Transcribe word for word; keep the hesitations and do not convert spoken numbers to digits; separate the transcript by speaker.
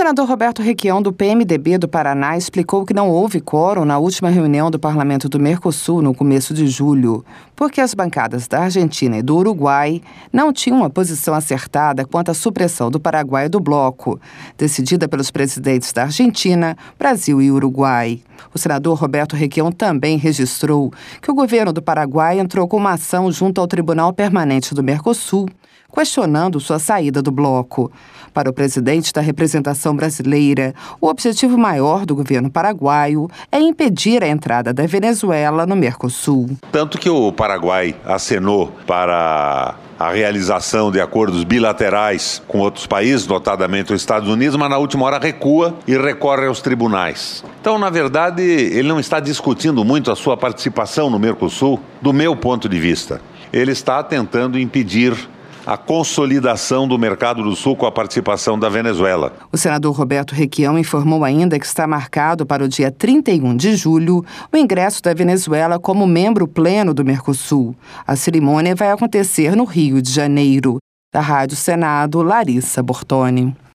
Speaker 1: senador Roberto Requião, do P M D B do Paraná, explicou que não houve quórum na última reunião do Parlamento do Mercosul no começo de julho, porque as bancadas da Argentina e do Uruguai não tinham uma posição acertada quanto à supressão do Paraguai e do bloco, decidida pelos presidentes da Argentina, Brasil e Uruguai. O senador Roberto Requião também registrou que o governo do Paraguai entrou com uma ação junto ao Tribunal Permanente do Mercosul, questionando sua saída do bloco. Para o presidente da representação brasileira, o objetivo maior do governo paraguaio é impedir a entrada da Venezuela no Mercosul.
Speaker 2: Tanto que o Paraguai acenou para a realização de acordos bilaterais com outros países, notadamente os Estados Unidos, mas na última hora recua e recorre aos tribunais. Então, na verdade, ele não está discutindo muito a sua participação no Mercosul, do meu ponto de vista. Ele está tentando impedir a consolidação do mercado do Sul com a participação da Venezuela.
Speaker 1: O senador Roberto Requião informou ainda que está marcado para o dia trinta e um de julho o ingresso da Venezuela como membro pleno do Mercosul. A cerimônia vai acontecer no Rio de Janeiro. Da Rádio Senado, Larissa Bortoni.